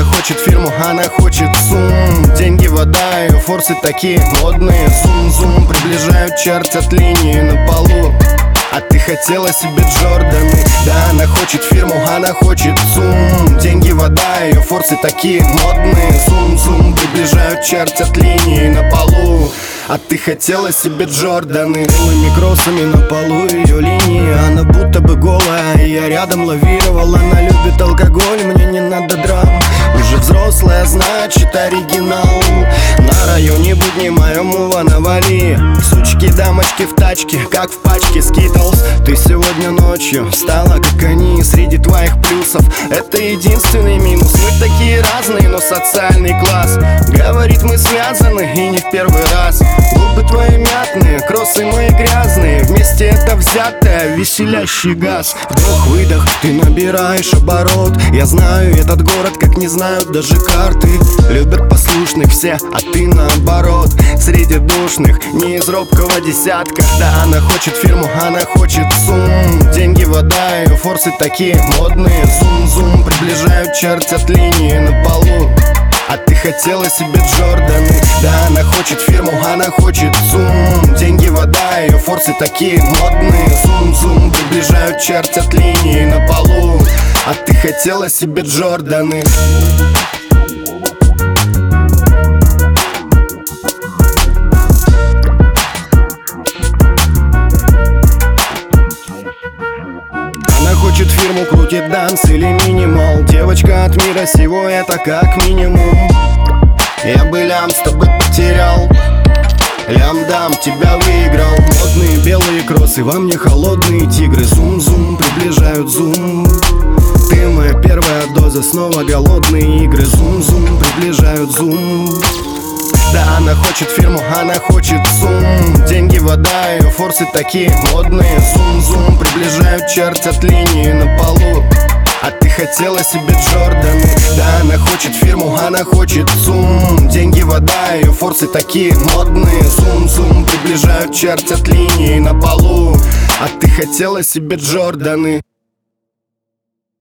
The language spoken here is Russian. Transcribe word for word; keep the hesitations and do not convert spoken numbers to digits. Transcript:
она хочет фирму, она хочет сум. Деньги, вода, ее форсы такие модные. Зум-зум, приближают, чертят линии на полу. А ты хотела себе Джорданы. Да, она хочет фирму, она хочет сум. Деньги, вода, ее форсы такие модные. Зум-зум, приближают, чертят линии на полу. А ты хотела себе Джорданы. Белыми кроссами на полу ее линии. Она будто бы голая, и я рядом лавировал. Она любит алкоголь, мне не надо драм. Уже взрослая, значит оригинал. На районе будни моему навали. Сучки, дамочки в тачке, как в пачке Скитлс. Ты сегодня ночью стала как они. Среди твоих плюсов это единственный минус. Мы такие разные, но социальный класс говорит, мы связаны и не в первый раз. Губы твои мятные, кроссы мои грязные. Вместе это взятое, веселящий газ. Вдох-выдох, ты набираешь оборот. Я знаю этот город, как не знают даже карты. Любят послушных все, а ты наоборот. Среди душных, не из робкого десятка. Да, она хочет фирму, она хочет сум. Деньги, вода, ее форсы такие модные. Зум-зум, приближают, чертят линии на полу. А ты хотела себе Джорданы. Да, она хочет фирму, она хочет сум. Деньги, вода, ее форсы такие модные. Зум-зум, приближают, чертят линии на полу. А ты хотела себе Джорданы. Она хочет фирму, крутит данс или минимал. Девочка от мира сего, это как минимум. Я бы лям с тобой потерял. Лям-дам, тебя выиграл. Модные белые кроссы, во мне холодные тигры. Зум-зум, приближают зум. Ты моя первая доза, снова голодные игры. Зум-зум, приближают зум. Да, она хочет фирму, она хочет сум. Деньги, вода, ее форсы такие модные. Зум-зум, приближают, чертят линии на полу. А ты хотела себе Джорданы. Да, она хочет фирму, она хочет сум. Деньги, вода, ее форсы такие модные. Зум-зум, приближают, чертят линии на полу. А ты хотела себе Джорданы.